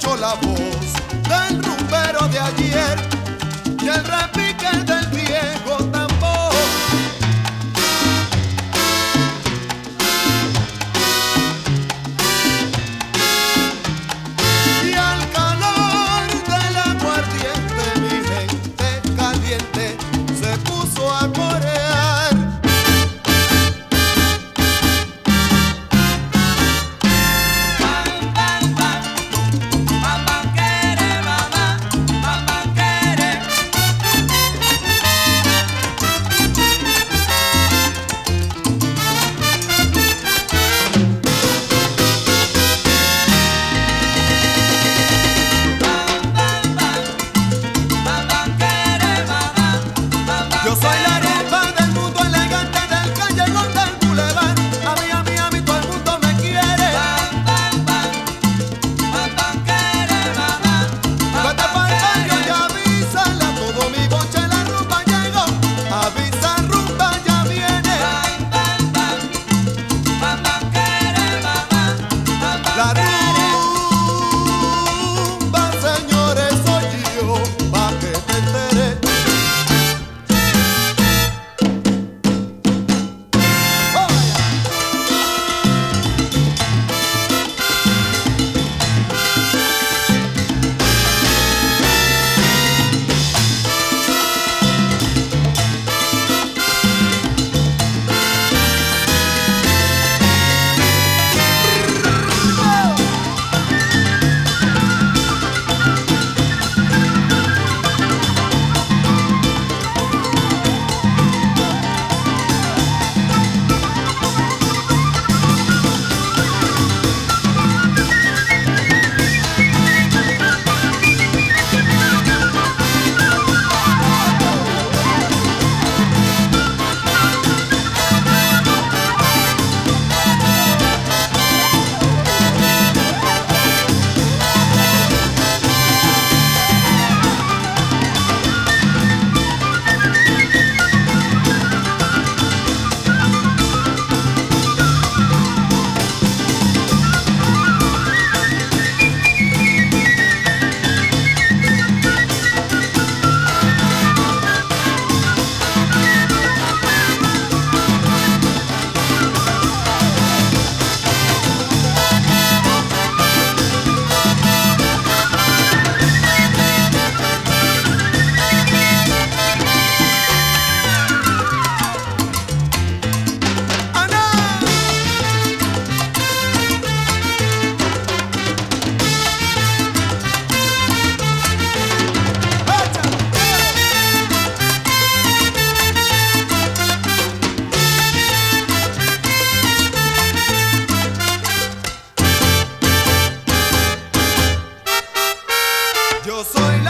escucho la voz del rumbero de ayer y el repique del viejo tambor. Y al calor del aguardiente mi mente caliente se puso a corear. Yo soy la rumba del mundo elegante del callejón del bulevar. A mí todo el mundo me quiere. Vete pa'l barrio y avísale a todo mi boche, la rumba llegó. Avisa, rumba ya viene. La rumba, señores, soy yo, pa' que te enteres. Yo soy